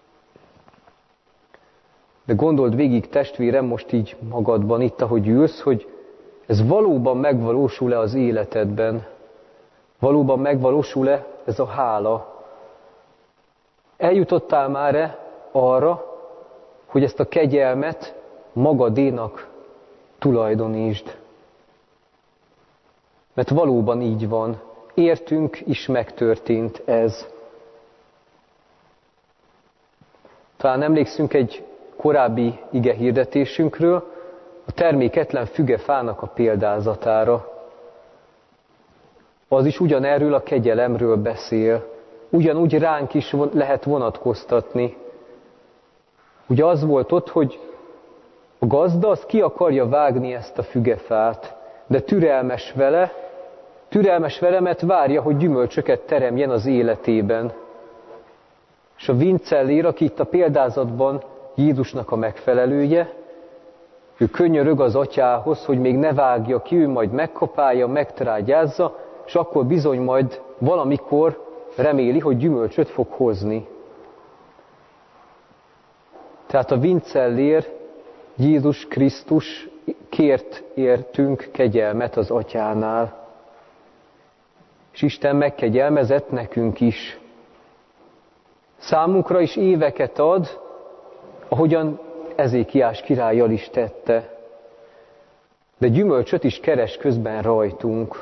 De gondold végig, testvérem, most így magadban, itt, ahogy ülsz, hogy ez valóban megvalósul-e az életedben? Valóban megvalósul-e ez a hála? Eljutottál már-e arra, hogy ezt a kegyelmet magadénak tulajdonítsd? Mert valóban így van. Értünk is megtörtént ez. Talán emlékszünk egy korábbi ige hirdetésünkről, a terméketlen fügefának a példázatára. Az is ugyanerről a kegyelemről beszél. Ugyanúgy ránk is lehet vonatkoztatni. Ugye az volt ott, hogy a gazda az ki akarja vágni ezt a fügefát, de türelmes vele, türelmes vele, mert várja, hogy gyümölcsöket teremjen az életében. És a vincellér, aki itt a példázatban Jézusnak a megfelelője, ő könyörög az atyához, hogy még ne vágja ki, ő majd megkopálja, megtrágyázza, és akkor bizony majd valamikor reméli, hogy gyümölcsöt fog hozni. Tehát a vincellér, Jézus Krisztus kért értünk kegyelmet az atyánál. És Isten megkegyelmezett nekünk is. Számunkra is éveket ad, ahogyan Ezékiás királlyal is tette. De gyümölcsöt is keres közben rajtunk.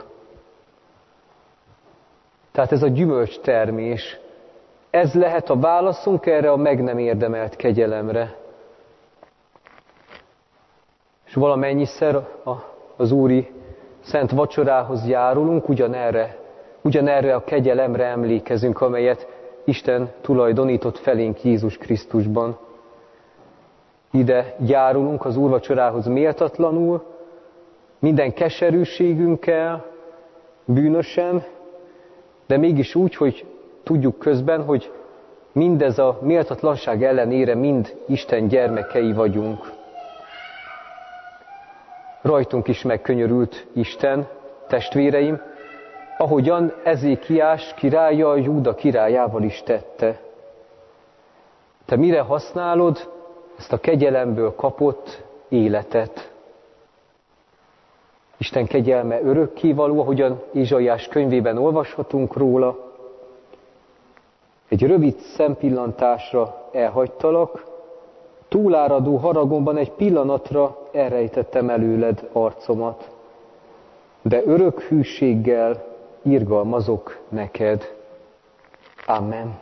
Tehát ez a gyümölcstermés, ez lehet a válaszunk erre a meg nem érdemelt kegyelemre. És valamennyiszer az Úri Szent Vacsorához járulunk, ugyanerre, ugyanerre a kegyelemre emlékezünk, amelyet Isten tulajdonított felénk Jézus Krisztusban. Ide járulunk az úrvacsorához méltatlanul, minden keserűségünkkel, bűnösen, de mégis úgy, hogy tudjuk közben, hogy mindez a méltatlanság ellenére mind Isten gyermekei vagyunk. Rajtunk is megkönyörült Isten, testvéreim, ahogyan Ezékiás királlyal, Júda királyával is tette. Te mire használod ezt a kegyelemből kapott életet? Isten kegyelme örökkévaló, ahogyan Ézsaiás könyvében olvashatunk róla. Egy rövid szempillantásra elhagytalak, túláradó haragomban egy pillanatra elrejtettem előled arcomat, de örök hűséggel irgalmazok neked. Amen.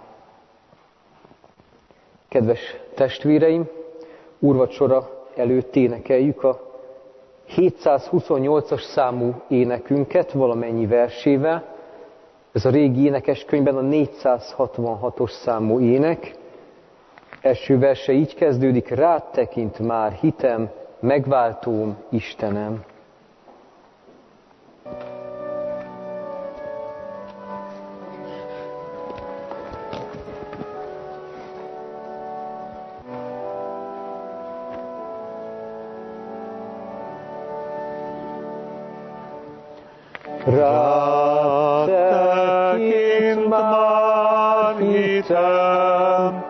Kedves testvéreim, úrvacsora előtt énekeljük a hétszázhuszonnyolcas számú énekünket valamennyi versével. Ez a régi énekeskönyvben a négyszázhatvanhatos számú ének. Első verse így kezdődik: rád tekint már hitem, megváltóm, Istenem. Rád tekint már hitem,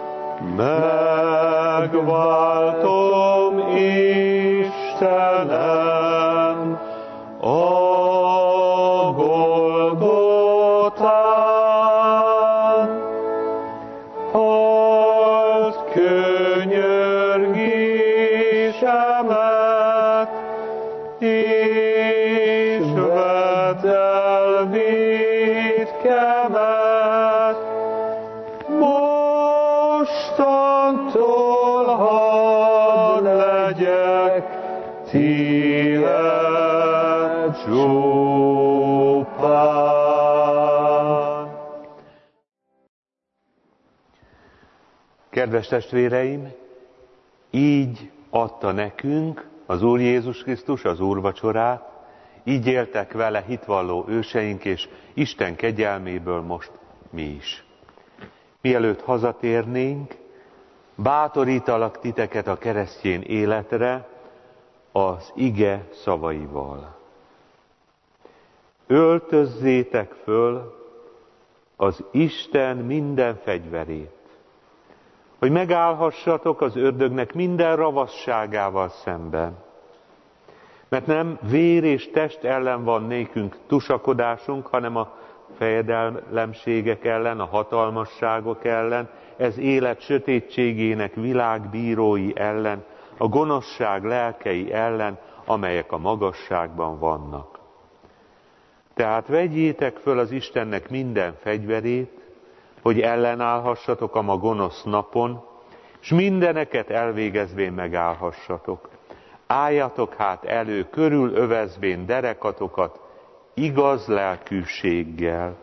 megváltom, Istenem, a Golgotán. Halld könyörgésemet, és vedd el vétkemet, mostantól hadd legyek tiéd csupán. Kedves testvéreim, így adta nekünk az Úr Jézus Krisztus az úrvacsorát, így éltek vele hitvalló őseink, és Isten kegyelméből most mi is. Mielőtt hazatérnénk, bátorítalak titeket a keresztény életre az ige szavaival. Öltözzétek föl az Isten minden fegyverét, hogy megállhassatok az ördögnek minden ravasságával szemben. Mert nem vér és test ellen van nékünk tusakodásunk, hanem a fejedelemségek ellen, a hatalmasságok ellen, ez élet sötétségének világbírói ellen, a gonoszság lelkei ellen, amelyek a magasságban vannak. Tehát vegyétek föl az Istennek minden fegyverét, hogy ellenállhassatok a ma gonosz napon, és mindeneket elvégezvén megállhassatok. Álljatok hát elő, körülövezvén derekatokat igaz lelkűséggel,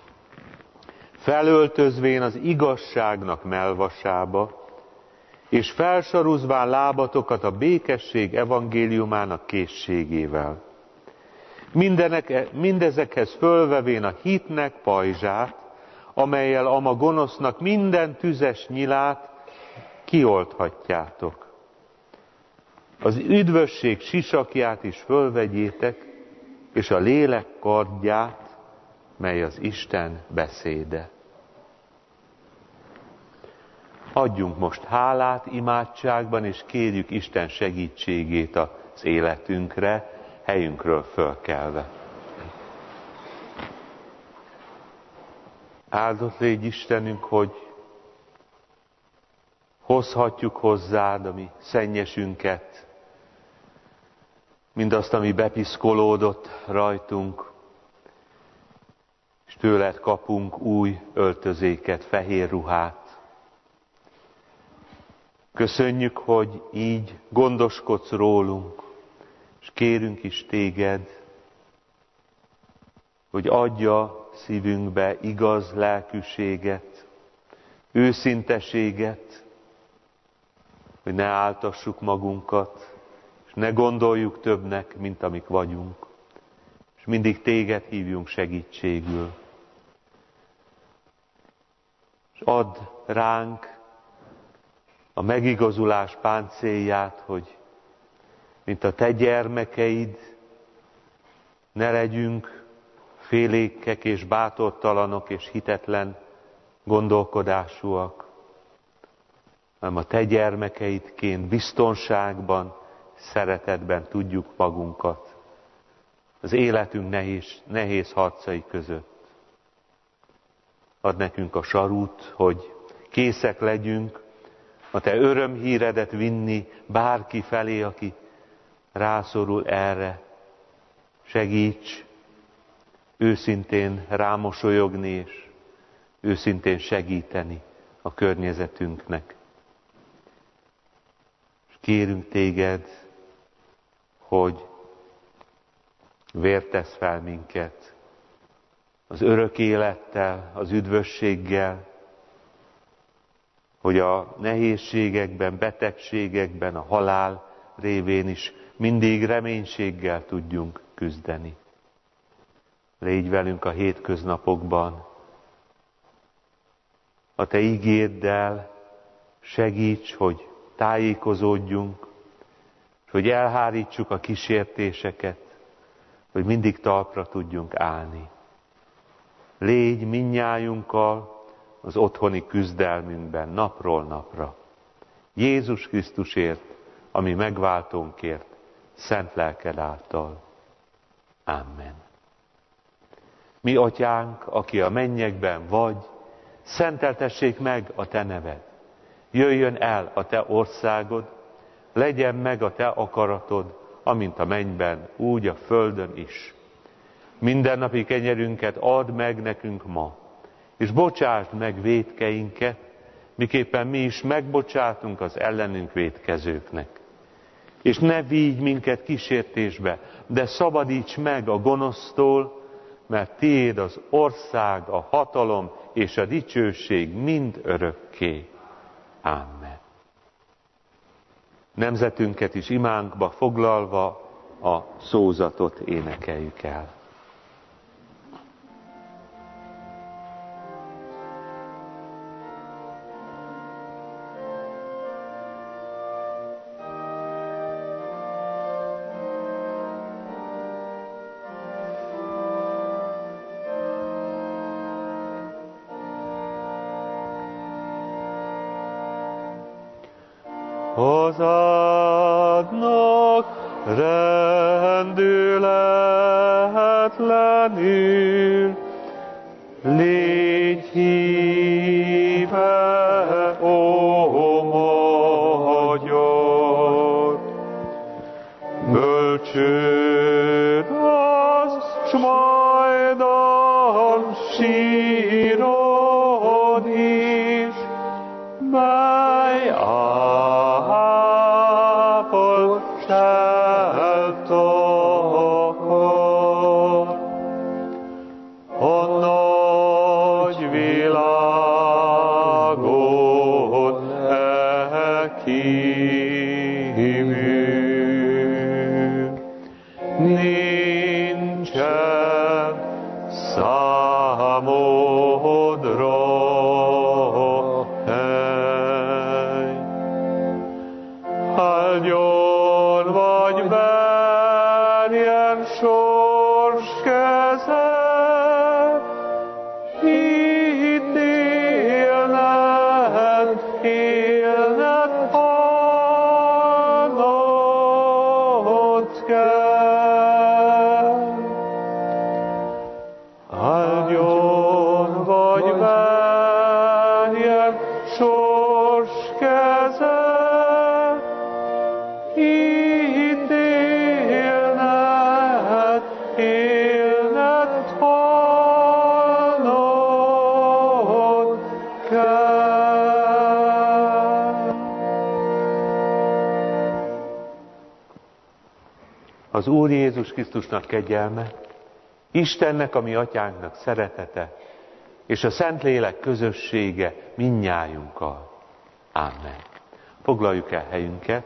felöltözvén az igazságnak melvasába, és felsaruzván lábatokat a békesség evangéliumának készségével. Mindenek, mindezekhez fölvevén a hitnek pajzsát, amellyel ama gonosznak minden tüzes nyilát kiolthatjátok. Az üdvösség sisakját is fölvegyétek, és a lélek kardját, mely az Isten beszéde. Adjunk most hálát imádságban, és kérjük Isten segítségét az életünkre, helyünkről fölkelve. Áldott légy Istenünk, hogy hozhatjuk hozzád a mi szennyesünket, mindazt, ami bepiszkolódott rajtunk, és tőled kapunk új öltözéket, fehér ruhát. Köszönjük, hogy így gondoskodsz rólunk, és kérünk is téged, hogy adja szívünkbe igaz lelkűséget, őszinteséget, hogy ne áltassuk magunkat, és ne gondoljuk többnek, mint amik vagyunk, és mindig téged hívjunk segítségül. És add ránk a megigazulás páncélját, hogy mint a te gyermekeid, ne legyünk félénkek és bátortalanok és hitetlen gondolkodásúak, hanem a te gyermekeidként biztonságban, szeretetben tudjuk magunkat az életünk nehéz, nehéz harcai között. Add nekünk a sarút, hogy készek legyünk a te örömhíredet vinni bárki felé, aki rászorul erre. Segíts őszintén rámosolyogni és őszintén segíteni a környezetünknek. És kérünk téged, hogy vértesz fel minket az örök élettel, az üdvösséggel, hogy a nehézségekben, betegségekben, a halál révén is mindig reménységgel tudjunk küzdeni. Légy velünk a hétköznapokban. A te ígéddel segíts, hogy tájékozódjunk, és hogy elhárítsuk a kísértéseket, hogy mindig talpra tudjunk állni. Légy mindnyájunkkal az otthoni küzdelmünkben, napról napra. Jézus Krisztusért, ami megváltónkért, szent lelked által. Amen. Mi atyánk, aki a mennyekben vagy, szenteltessék meg a te neved. Jöjjön el a te országod, legyen meg a te akaratod, amint a mennyben, úgy a földön is. Mindennapi kenyerünket add meg nekünk ma, és bocsásd meg vétkeinket, miképpen mi is megbocsátunk az ellenünk vétkezőknek. És ne vigy minket kísértésbe, de szabadíts meg a gonosztól, mert tiéd az ország, a hatalom és a dicsőség mind örökké. Amen. Nemzetünket is imánkba foglalva a szózatot énekeljük el. Hozzáadnak rendületlenül, légy híve, ó magyar. Bölcsőd az, s majdan sírod is, mely Az Úr Jézus Krisztusnak kegyelme, Istennek, a mi atyánknak szeretete, és a Szentlélek közössége mindnyájunkkal. Amen. Foglaljuk el helyünket,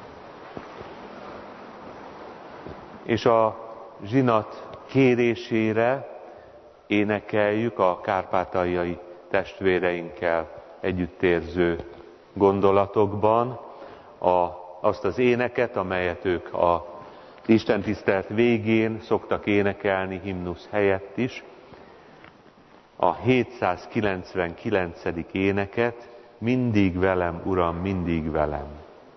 és a zsinat kérésére énekeljük a kárpátaljai testvéreinkkel együttérző gondolatokban a, azt az éneket, amelyet ők a istentisztelet végén szoktak énekelni himnusz helyett is, a hétszázkilencvenkilencedik éneket, Mindig velem, Uram, mindig velem.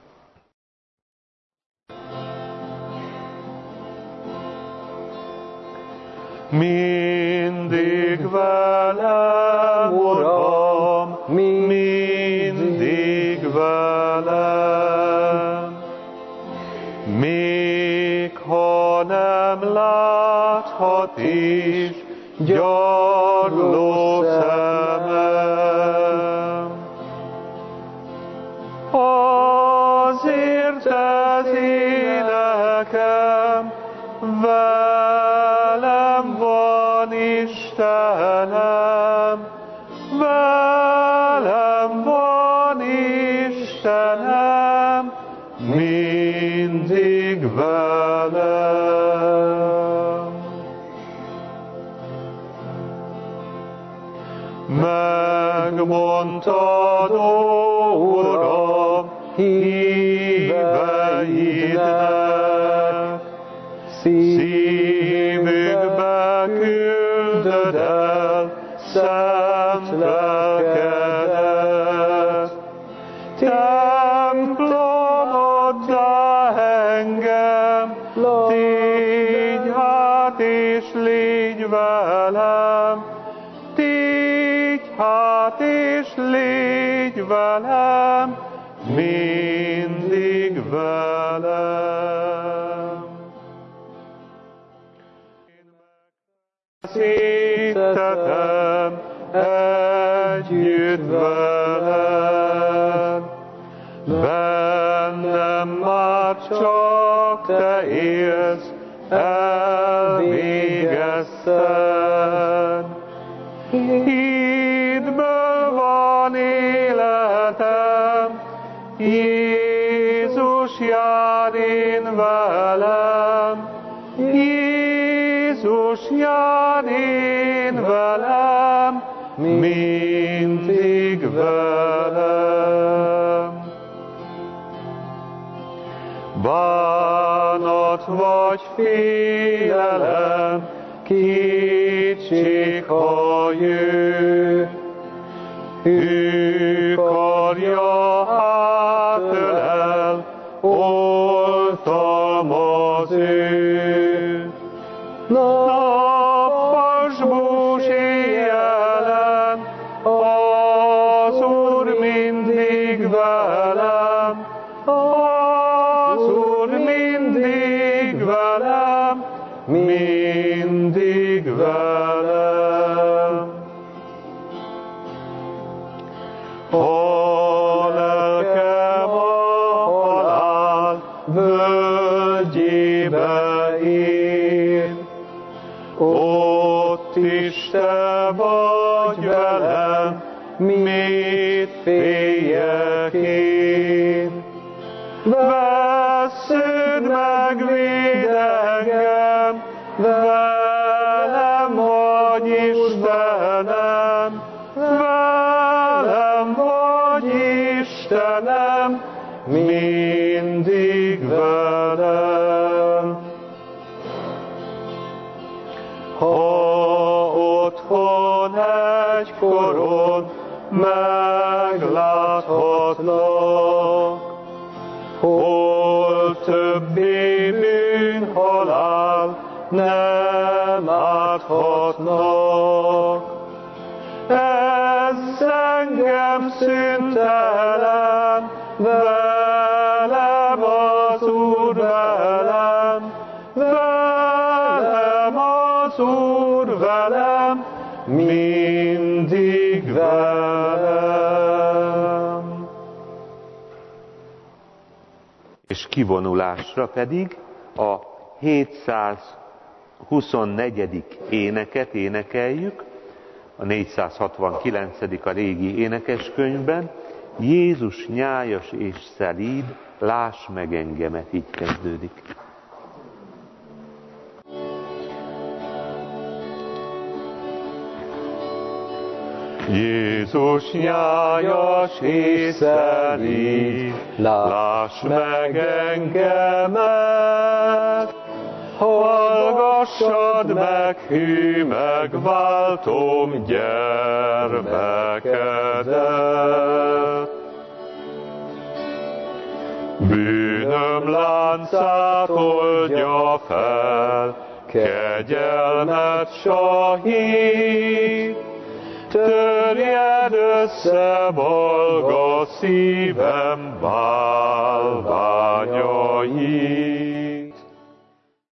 Mindig velem, Uram, mindig velem. Még ha nem láthat is gyarló szemem, azért az énekem velem van Istenem, velem van Istenem, mindig velem. Megmondtad, ó Uram, híveidnek, szívükbe küldöd el szent lelkedet. Templomoddá engem, tégy hát és légy velem, tégy hát és légy velem, mindig velem. Szítetem együtt veled, bennem már csak te élsz, elvégezted. Hídből van életem, Jézus jár én velem, Jézus jár én velem, mindig velem. Bánat vagy félelem, kétség, ha jön, ő karja átölel, oltalmaz ő. Nappasbús éjjelen, az Úr mindig velem, az Úr mindig velem, mindig velem. Ha lelkem a halál völgyébe ér, ott is te vagy velem, mit féljek én. Vessződ megvéd engem, velem vagy Istenem, velem vagy Istenem, mindig velem. Ha otthon egykoron megláthatlak, hol többé bűn, halál nem áthatnak. Ez engem szüntelen, velem az Úr velem, velem az Úr velem, mindig velem. És kivonulásra pedig a hétszázhuszonnegyedik éneket énekeljük, a négyszázhatvankilencedik a régi énekeskönyvben, Jézus nyájas és szelíd, láss meg engemet, így kezdődik. Jézus nyájas és szelíd, láss meg engemet, hallgassad meg hű megváltom gyermekedet. Bűnöm láncát oldja fel, kegyelmet sahít, törjed össze balga szívem bálványait.